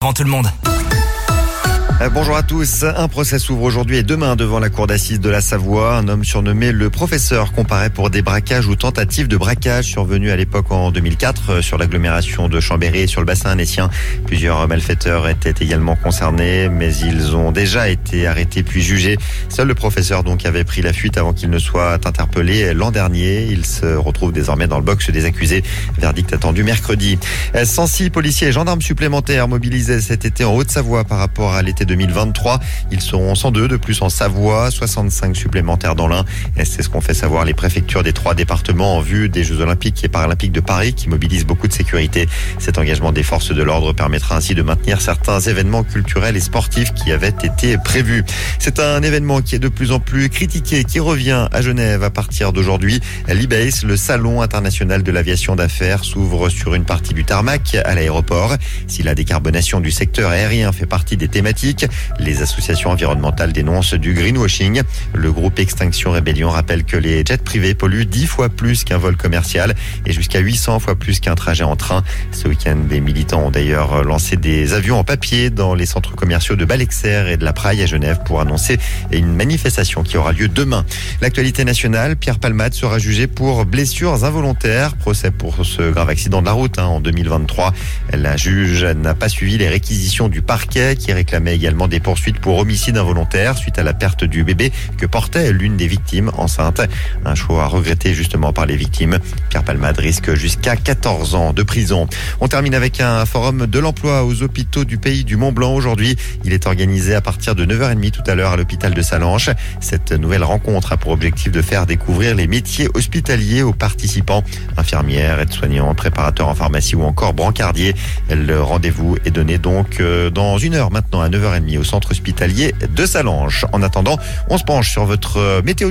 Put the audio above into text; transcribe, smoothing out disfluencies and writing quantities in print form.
Avant tout le monde. Bonjour à tous. Un procès s'ouvre aujourd'hui et demain devant la cour d'assises de la Savoie. Un homme surnommé le professeur comparaît pour des braquages ou tentatives de braquage survenus à l'époque en 2004 sur l'agglomération de Chambéry et sur le bassin annécien. Plusieurs malfaiteurs étaient également concernés, mais ils ont déjà été arrêtés puis jugés. Seul le professeur donc avait pris la fuite avant qu'il ne soit interpellé l'an dernier. Il se retrouve désormais dans le box des accusés. Verdict attendu mercredi. 106 policiers et gendarmes supplémentaires mobilisés cet été en Haute-Savoie par rapport à l'été 2023. Ils seront 102 de plus en Savoie, 65 supplémentaires dans l'Ain. C'est ce qu'ont fait savoir les préfectures des 3 départements en vue des Jeux Olympiques et Paralympiques de Paris qui mobilisent beaucoup de sécurité. Cet engagement des forces de l'ordre permettra ainsi de maintenir certains événements culturels et sportifs qui avaient été prévus. C'est un événement qui est de plus en plus critiqué, qui revient à Genève à partir d'aujourd'hui. L'e-Base, le salon international de l'aviation d'affaires, s'ouvre sur une partie du tarmac à l'aéroport. Si la décarbonation du secteur aérien fait partie des thématiques, les associations environnementales dénoncent du greenwashing. Le groupe Extinction Rébellion rappelle que les jets privés polluent 10 fois plus qu'un vol commercial et jusqu'à 800 fois plus qu'un trajet en train. Ce week-end, des militants ont d'ailleurs lancé des avions en papier dans les centres commerciaux de Balexer et de la Praille à Genève pour annoncer une manifestation qui aura lieu demain. L'actualité nationale, Pierre Palmade sera jugé pour blessures involontaires. Procès pour ce grave accident de la route en 2023. La juge n'a pas suivi les réquisitions du parquet qui réclamait également des poursuites pour homicide involontaire suite à la perte du bébé que portait l'une des victimes enceinte. Un choix regretté justement par les victimes. Pierre Palmade risque jusqu'à 14 ans de prison. On termine avec un forum de l'emploi aux hôpitaux du pays du Mont-Blanc aujourd'hui. Il est organisé à partir de 9h30 tout à l'heure à l'hôpital de Sallanches. Cette nouvelle rencontre a pour objectif de faire découvrir les métiers hospitaliers aux participants. Infirmières, aides-soignants, préparateurs en pharmacie ou encore brancardiers. Le rendez-vous est donné donc dans 1 heure maintenant à 9h30 au centre hospitalier de Sallanches. En attendant, on se penche sur votre météo.